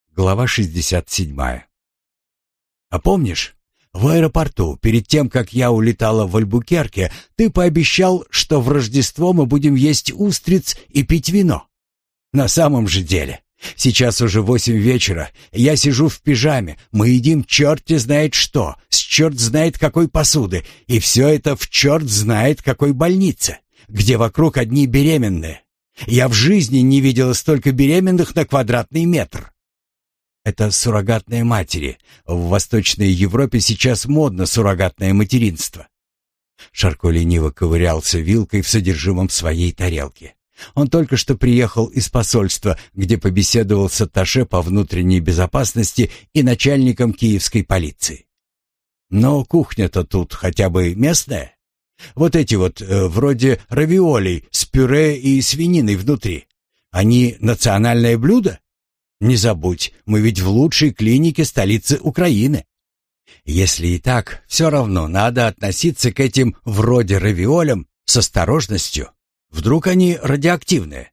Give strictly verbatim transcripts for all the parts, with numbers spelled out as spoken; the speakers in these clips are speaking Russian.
Глава шестьдесят седьмая. «А помнишь, в аэропорту, перед тем, как я улетала в Альбукерке, ты пообещал, что в Рождество мы будем есть устриц и пить вино? На самом же деле, сейчас уже восемь вечера, я сижу в пижаме, мы едим черти знает что, с черт знает какой посуды, и все это в черт знает какой больнице, где вокруг одни беременные. Я в жизни не видела столько беременных на квадратный метр». Это суррогатные матери. В Восточной Европе сейчас модно суррогатное материнство. Шарко лениво ковырялся вилкой в содержимом своей тарелки. Он только что приехал из посольства, где побеседовал с атташе по внутренней безопасности и начальником киевской полиции. Но кухня-то тут хотя бы местная. Вот эти вот, э, вроде равиолей с пюре и свининой внутри. Они национальное блюдо? Не забудь, мы ведь в лучшей клинике столицы Украины. Если и так, все равно надо относиться к этим вроде равиолям с осторожностью. Вдруг они радиоактивные?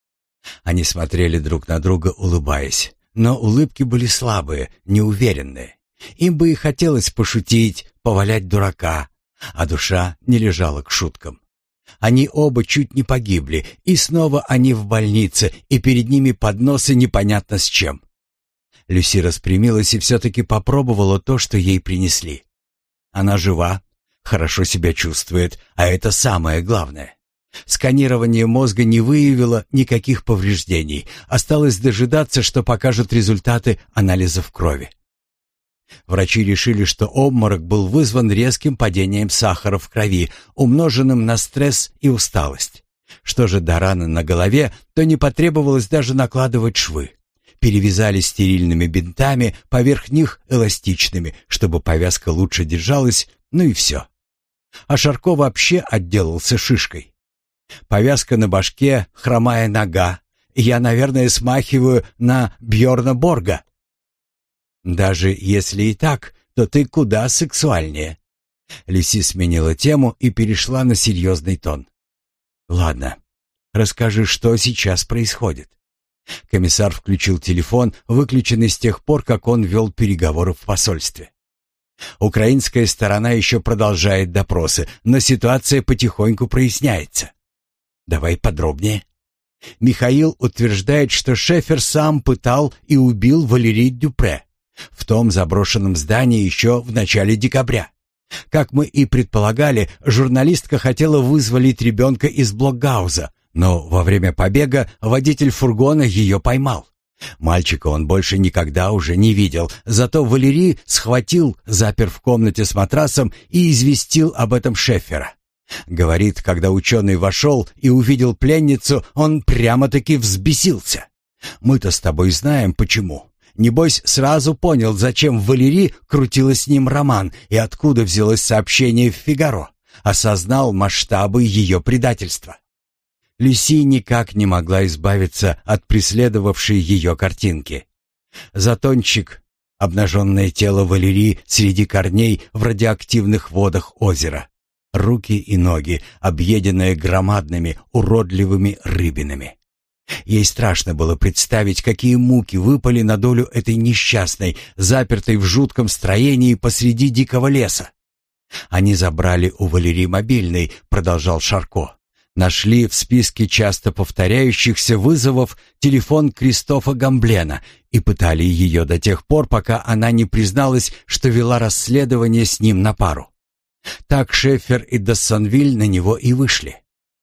Они смотрели друг на друга, улыбаясь, но улыбки были слабые, неуверенные. Им бы и хотелось пошутить, повалять дурака, а душа не лежала к шуткам. Они оба чуть не погибли, и снова они в больнице, и перед ними подносы непонятно с чем. Люси распрямилась и все-таки попробовала то, что ей принесли. Она жива, хорошо себя чувствует, а это самое главное. Сканирование мозга не выявило никаких повреждений, осталось дожидаться, что покажут результаты анализов крови. Врачи решили, что обморок был вызван резким падением сахара в крови, умноженным на стресс и усталость. Что же до раны на голове, то не потребовалось даже накладывать швы. Перевязали стерильными бинтами, поверх них эластичными, чтобы повязка лучше держалась, ну и все. А Шарко вообще отделался шишкой. Повязка на башке, хромая нога. Я, наверное, смахиваю на Бьорна Борга. Даже если и так, то ты куда сексуальнее. Люси сменила тему и перешла на серьезный тон. Ладно, расскажи, что сейчас происходит. Комиссар включил телефон, выключенный с тех пор, как он вел переговоры в посольстве. Украинская сторона еще продолжает допросы, но ситуация потихоньку проясняется. Давай подробнее. Михаил утверждает, что Шефер сам пытал и убил Валерий Дюпре в том заброшенном здании еще в начале декабря. Как мы и предполагали, журналистка хотела вызволить ребенка из блокгауза, но во время побега водитель фургона ее поймал. Мальчика он больше никогда уже не видел, зато Валерий схватил, запер в комнате с матрасом и известил об этом Шефера. Говорит, когда ученый вошел и увидел пленницу, он прямо-таки взбесился. Мы-то с тобой знаем, почему. Небось, сразу понял, зачем Валерий крутила с ним роман и откуда взялось сообщение в «Фигаро». Осознал масштабы ее предательства. Люси никак не могла избавиться от преследовавшей ее картинки. Затончик, обнаженное тело Валерии среди корней в радиоактивных водах озера. Руки и ноги, объеденные громадными, уродливыми рыбинами. Ей страшно было представить, какие муки выпали на долю этой несчастной, запертой в жутком строении посреди дикого леса. «Они забрали у Валерии мобильный», — продолжал Шарко. «Нашли в списке часто повторяющихся вызовов телефон Кристофа Гамблена и пытали ее до тех пор, пока она не призналась, что вела расследование с ним на пару. Так Шефер и Дассонвиль на него и вышли.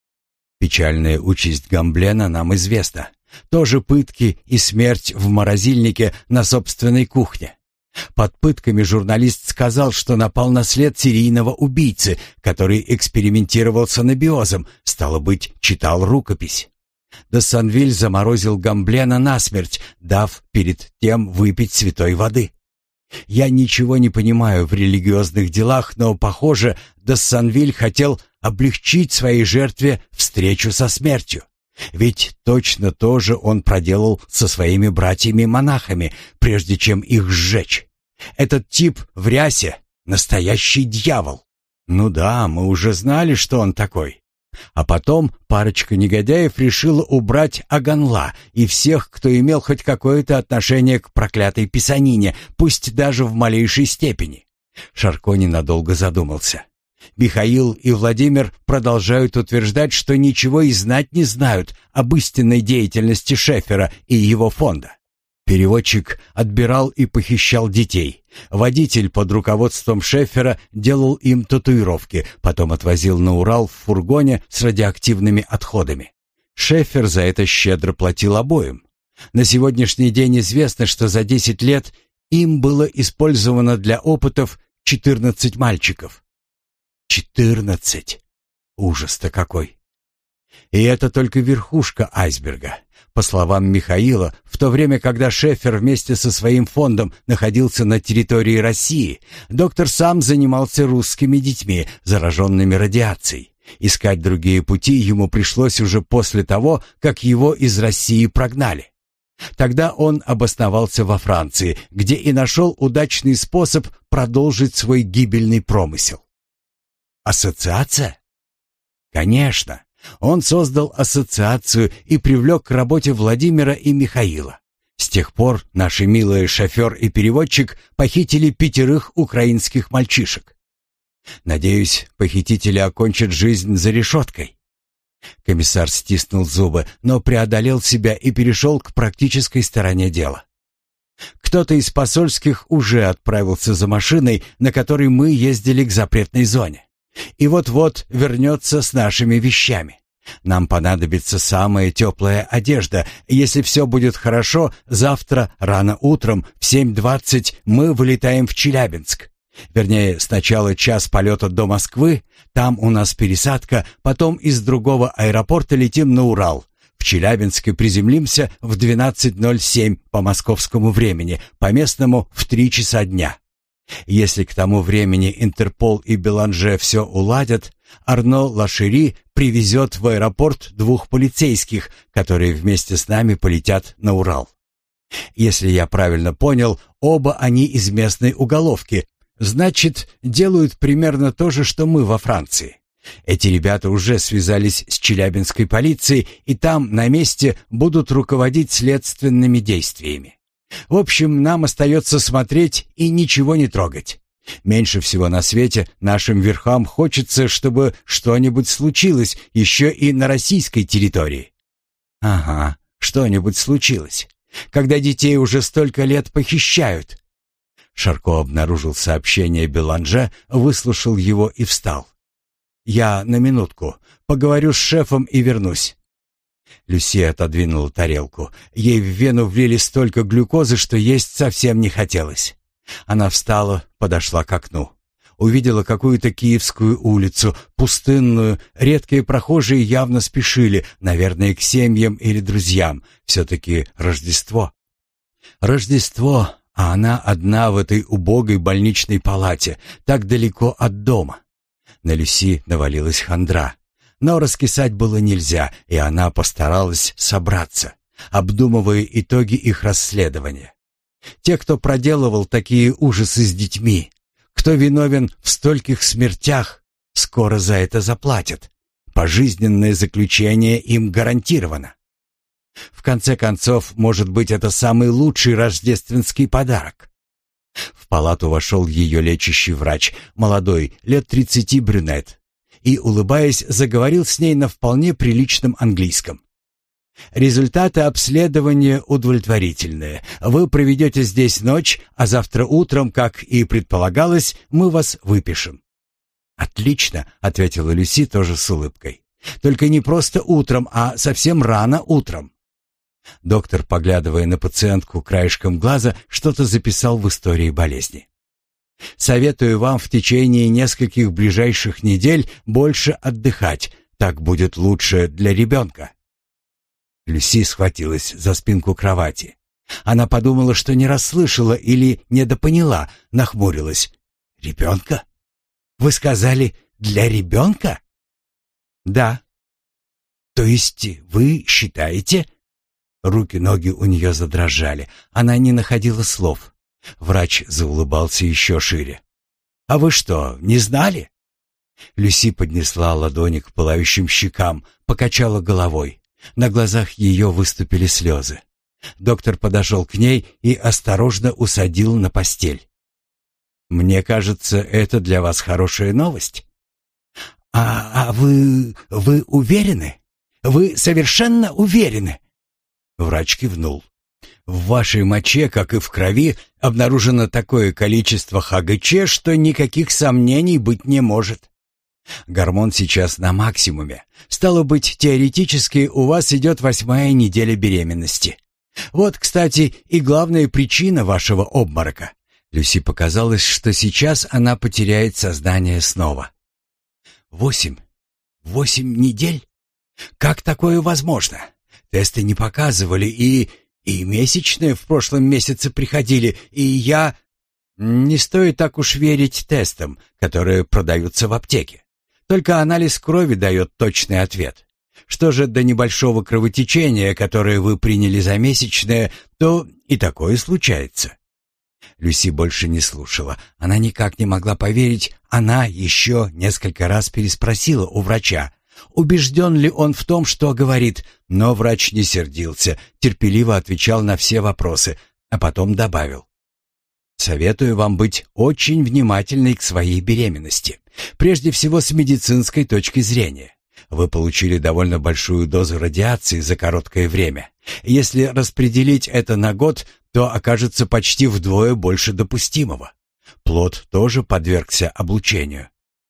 Печальная участь Гамблена нам известна. Тоже пытки и смерть в морозильнике на собственной кухне. Под пытками журналист сказал, что напал на след серийного убийцы, который экспериментировал с анабиозом, стало быть, читал рукопись. Дассонвиль заморозил Гамблена насмерть, дав перед тем выпить святой воды. Я ничего не понимаю в религиозных делах, но, похоже, Дассонвиль хотел облегчить своей жертве встречу со смертью. Ведь точно то же он проделал со своими братьями-монахами, прежде чем их сжечь. Этот тип в рясе — настоящий дьявол. Ну да, мы уже знали, что он такой. А потом парочка негодяев решила убрать Аганла и всех, кто имел хоть какое-то отношение к проклятой писанине, пусть даже в малейшей степени. Шарко ненадолго задумался. Михаил и Владимир продолжают утверждать, что ничего и знать не знают об истинной деятельности Шефера и его фонда. Переводчик отбирал и похищал детей. Водитель под руководством Шефера делал им татуировки, потом отвозил на Урал в фургоне с радиоактивными отходами. Шефер за это щедро платил обоим. На сегодняшний день известно, что за десять лет им было использовано для опытов четырнадцать мальчиков. четырнадцать! Ужас-то какой! И это только верхушка айсберга. По словам Михаила, в то время, когда Шефер вместе со своим фондом находился на территории России, доктор сам занимался русскими детьми, зараженными радиацией. Искать другие пути ему пришлось уже после того, как его из России прогнали. Тогда он обосновался во Франции, где и нашел удачный способ продолжить свой гибельный промысел. Ассоциация? Конечно. Он создал ассоциацию и привлек к работе Владимира и Михаила. С тех пор наши милые шофер и переводчик похитили пятерых украинских мальчишек. Надеюсь, похитители окончат жизнь за решеткой. Комиссар стиснул зубы, но преодолел себя и перешел к практической стороне дела. Кто-то из посольских уже отправился за машиной, на которой мы ездили к запретной зоне. И вот-вот вернется с нашими вещами. Нам понадобится самая теплая одежда. Если все будет хорошо, завтра рано утром в семь двадцать мы вылетаем в Челябинск. Вернее, сначала час полета до Москвы, там у нас пересадка, потом из другого аэропорта летим на Урал. В Челябинске приземлимся в двенадцать ноль семь по московскому времени, по местному в три часа дня. Если к тому времени Интерпол и Беланже все уладят, Арно Лашери привезет в аэропорт двух полицейских, которые вместе с нами полетят на Урал. Если я правильно понял, оба они из местной уголовки, значит, делают примерно то же, что мы во Франции. Эти ребята уже связались с челябинской полицией и там, на месте, будут руководить следственными действиями. В общем, нам остается смотреть и ничего не трогать. Меньше всего на свете нашим верхам хочется, чтобы что-нибудь случилось еще и на российской территории. Ага, что-нибудь случилось. Когда детей уже столько лет похищают. Шарко обнаружил сообщение Беланже, выслушал его и встал. «Я на минутку. Поговорю с шефом и вернусь». Люси отодвинула тарелку. Ей в вену влили столько глюкозы, что есть совсем не хотелось. Она встала, подошла к окну. Увидела какую-то киевскую улицу, пустынную. Редкие прохожие явно спешили, наверное, к семьям или друзьям. Все-таки Рождество. Рождество, а она одна в этой убогой больничной палате, так далеко от дома. На Люси навалилась хандра. Но раскисать было нельзя, и она постаралась собраться, обдумывая итоги их расследования. Те, кто проделывал такие ужасы с детьми, кто виновен в стольких смертях, скоро за это заплатят. Пожизненное заключение им гарантировано. В конце концов, может быть, это самый лучший рождественский подарок. В палату вошел ее лечащий врач, молодой, лет тридцати брюнет, и, улыбаясь, заговорил с ней на вполне приличном английском. «Результаты обследования удовлетворительные. Вы проведете здесь ночь, а завтра утром, как и предполагалось, мы вас выпишем». «Отлично», — ответила Люси тоже с улыбкой. «Только не просто утром, а совсем рано утром». Доктор, поглядывая на пациентку краешком глаза, что-то записал в истории болезни. «Советую вам в течение нескольких ближайших недель больше отдыхать. Так будет лучше для ребенка». Люси схватилась за спинку кровати. Она подумала, что не расслышала или недопоняла, нахмурилась. «Ребенка? Вы сказали, для ребенка?» «Да». «То есть вы считаете...» Руки-ноги у нее задрожали. Она не находила слов. Врач заулыбался еще шире. «А вы что, не знали?» Люси поднесла ладони к пылающим щекам, покачала головой. На глазах ее выступили слезы. Доктор подошел к ней и осторожно усадил на постель. «Мне кажется, это для вас хорошая новость». «А, а вы... вы уверены? Вы совершенно уверены?» Врач кивнул. «В вашей моче, как и в крови, обнаружено такое количество ХГЧ, что никаких сомнений быть не может. Гормон сейчас на максимуме. Стало быть, теоретически у вас идет восьмая неделя беременности. Вот, кстати, и главная причина вашего обморока». Люси показалось, что сейчас она потеряет сознание снова. «Восемь? Восемь недель? Как такое возможно? Тесты не показывали, и... и месячные в прошлом месяце приходили, и я...» «Не стоит так уж верить тестам, которые продаются в аптеке. Только анализ крови дает точный ответ. Что же до небольшого кровотечения, которое вы приняли за месячное, то и такое случается». Люси больше не слушала. Она никак не могла поверить. Она еще несколько раз переспросила у врача, убежден ли он в том, что говорит, но врач не сердился, терпеливо отвечал на все вопросы, а потом добавил: «Советую вам быть очень внимательной к своей беременности, прежде всего с медицинской точки зрения. Вы получили довольно большую дозу радиации за короткое время. Если распределить это на год, то окажется почти вдвое больше допустимого. Плод тоже подвергся облучению».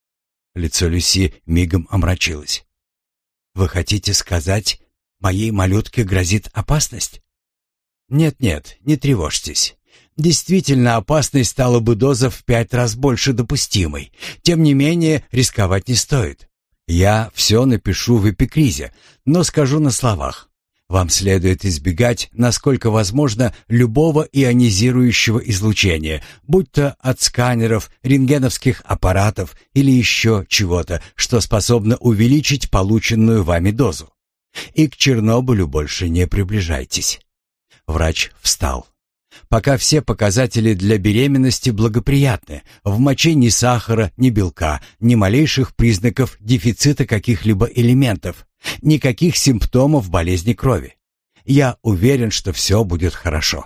Лицо Люси мигом омрачилось. «Вы хотите сказать, моей малютке грозит опасность?» «Нет-нет, не тревожьтесь. Действительно опасной стала бы доза в пять раз больше допустимой. Тем не менее, рисковать не стоит. Я все напишу в эпикризе, но скажу на словах. Вам следует избегать, насколько возможно, любого ионизирующего излучения, будь то от сканеров, рентгеновских аппаратов или еще чего-то, что способно увеличить полученную вами дозу. И к Чернобылю больше не приближайтесь». Врач встал. «Пока все показатели для беременности благоприятны. В моче ни сахара, ни белка, ни малейших признаков дефицита каких-либо элементов, никаких симптомов болезни крови. Я уверен, что все будет хорошо».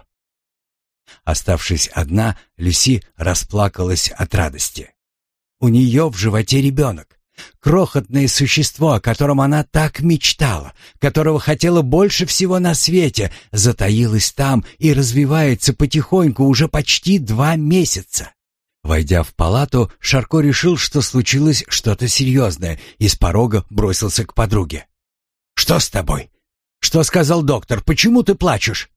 Оставшись одна, Люси расплакалась от радости. У нее в животе ребенок. Крохотное существо, о котором она так мечтала, которого хотела больше всего на свете, затаилось там и развивается потихоньку уже почти два месяца. Войдя в палату, Шарко решил, что случилось что-то серьезное, и с порога бросился к подруге. «Что с тобой? Что сказал доктор? Почему ты плачешь?»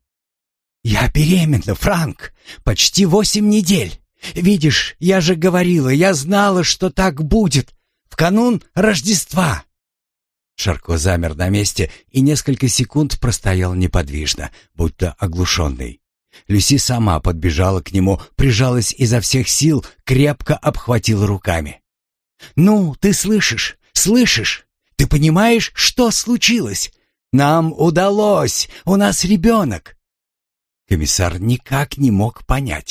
«Я беременна, Франк. Почти восемь недель. Видишь, я же говорила, я знала, что так будет. В канун Рождества!» Шарко замер на месте и несколько секунд простоял неподвижно, будто оглушенный. Люси сама подбежала к нему, прижалась изо всех сил, крепко обхватила руками. «Ну, ты слышишь? Слышишь? Ты понимаешь, что случилось? Нам удалось! У нас ребенок!» Комиссар никак не мог понять.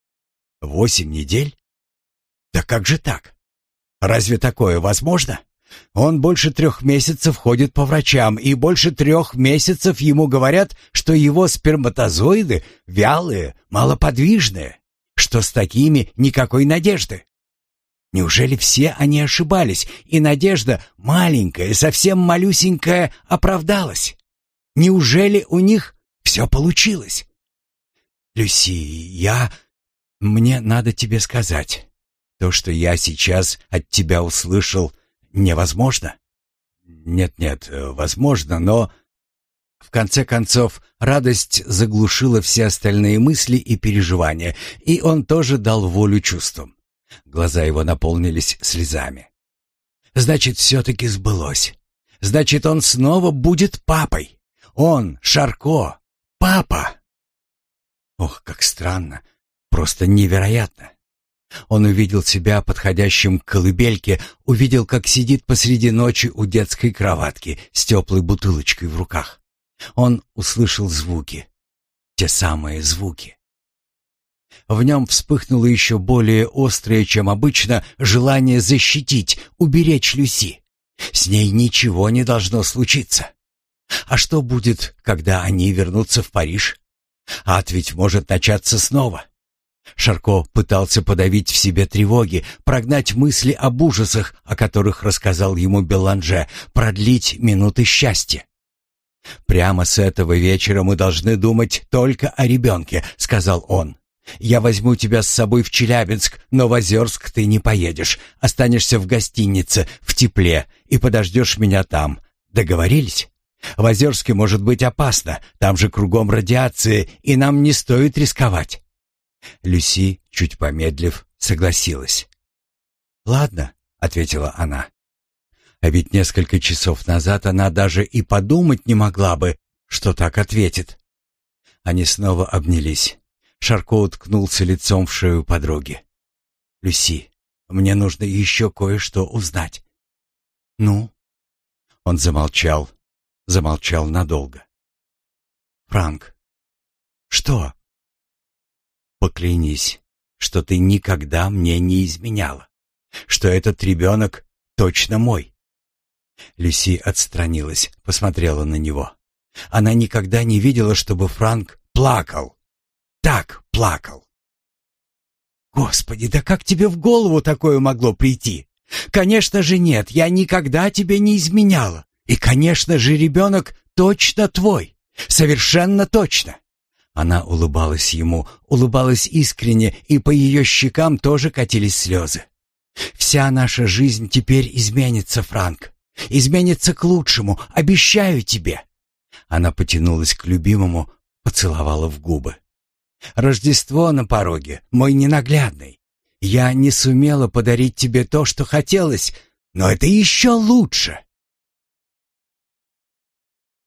«Восемь недель? Да как же так? Разве такое возможно? Он больше трех месяцев ходит по врачам, и больше трех месяцев ему говорят, что его сперматозоиды вялые, малоподвижные, что с такими никакой надежды. Неужели все они ошибались, и надежда, маленькая, совсем малюсенькая, оправдалась? Неужели у них все получилось? Люси, я... Мне надо тебе сказать. То, что я сейчас от тебя услышал, невозможно. Нет-нет, возможно, но... В конце концов, радость заглушила все остальные мысли и переживания, и он тоже дал волю чувствам. Глаза его наполнились слезами. Значит, все-таки сбылось. Значит, он снова будет папой. Он, Шарко, папа. Ох, как странно, просто невероятно. Он увидел себя подходящим к колыбельке, увидел, как сидит посреди ночи у детской кроватки с теплой бутылочкой в руках. Он услышал звуки, те самые звуки. В нем вспыхнуло еще более острое, чем обычно, желание защитить, уберечь Люси. С ней ничего не должно случиться. А что будет, когда они вернутся в Париж? Ад ведь может начаться снова. Шарко пытался подавить в себе тревоги, прогнать мысли об ужасах, о которых рассказал ему Беланже, продлить минуты счастья. «Прямо с этого вечера мы должны думать только о ребенке», — сказал он. «Я возьму тебя с собой в Челябинск, но в Озерск ты не поедешь. Останешься в гостинице, в тепле, и подождешь меня там. Договорились? В Озерске может быть опасно, там же кругом радиация, и нам не стоит рисковать». Люси, чуть помедлив, согласилась. «Ладно», — ответила она. А ведь несколько часов назад она даже и подумать не могла бы, что так ответит. Они снова обнялись. Шарко уткнулся лицом в шею подруги. «Люси, мне нужно еще кое-что узнать». «Ну?» Он замолчал, замолчал надолго. «Франк». «Что?» «Поклянись, что ты никогда мне не изменяла, что этот ребенок точно мой». Люси отстранилась, посмотрела на него. Она никогда не видела, чтобы Франк плакал. Так плакал. «Господи, да как тебе в голову такое могло прийти? Конечно же нет, я никогда тебе не изменяла. И, конечно же, ребенок точно твой. Совершенно точно». Она улыбалась ему, улыбалась искренне, и по ее щекам тоже катились слезы. «Вся наша жизнь теперь изменится, Франк. Изменится к лучшему, обещаю тебе». Она потянулась к любимому, поцеловала в губы. «Рождество на пороге, мой ненаглядный. Я не сумела подарить тебе то, что хотелось, но это еще лучше.